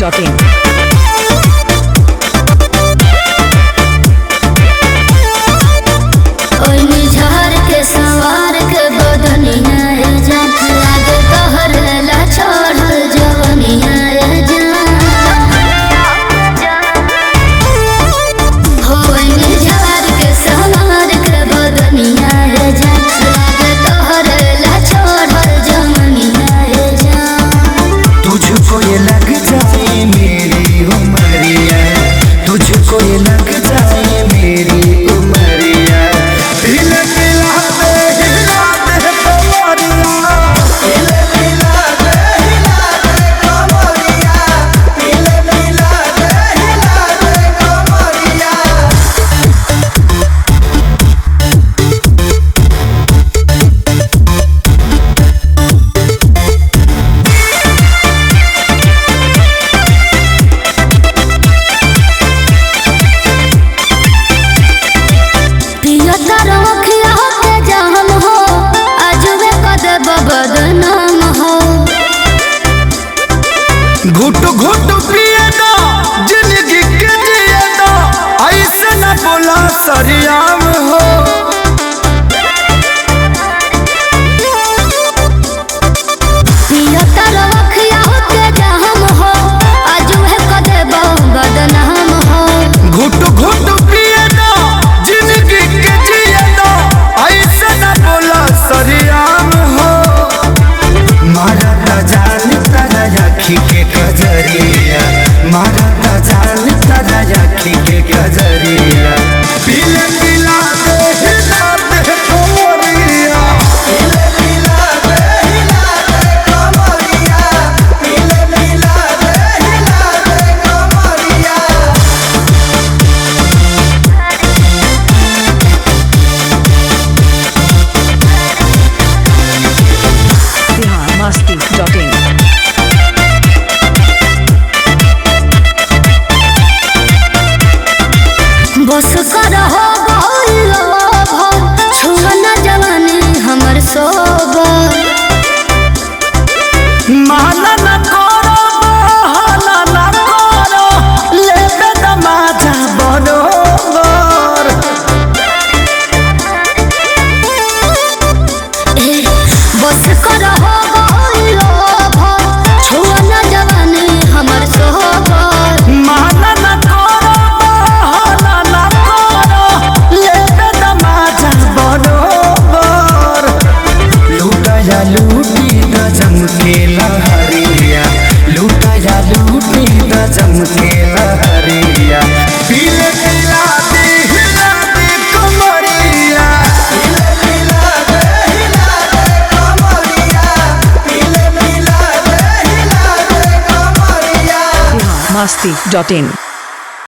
biharmasti.in. घुट घुट पिए दो जिंदगी के जिए दो ऐसे न बोला सरियाम हो। घुट घुट पिए दो जिंदगी के जिए दो ऐसे न बोला सरियाम हो। मारा जान तारा आँखी के कजरिया, मारा जान तारा आँखी के कजरिया, पीले पिला दे हिला दे कमरिया, पीले पिला दे हिला दे कमरिया, पीले पिला दे हिला दे कमरिया। biharmasti.in. बस कर हो छुआ जवानी हमर सोबर माना न करो बहाना न करो लेबे दमाजा बरोबर। बस कर हो छुआ जवानी हमर सोबर माना न करो बहाना न करो लेबे दमाजा बरोबर। लूटाया लूटी न जमके लहरिया, लूटाया लूटी न जमके लहरिया, पीले पिला दे हिला दे कमरिया, पीले पिला दे हिला दे कमरिया, पीले पिला दे हिला दे कमरिया। biharmasti.in.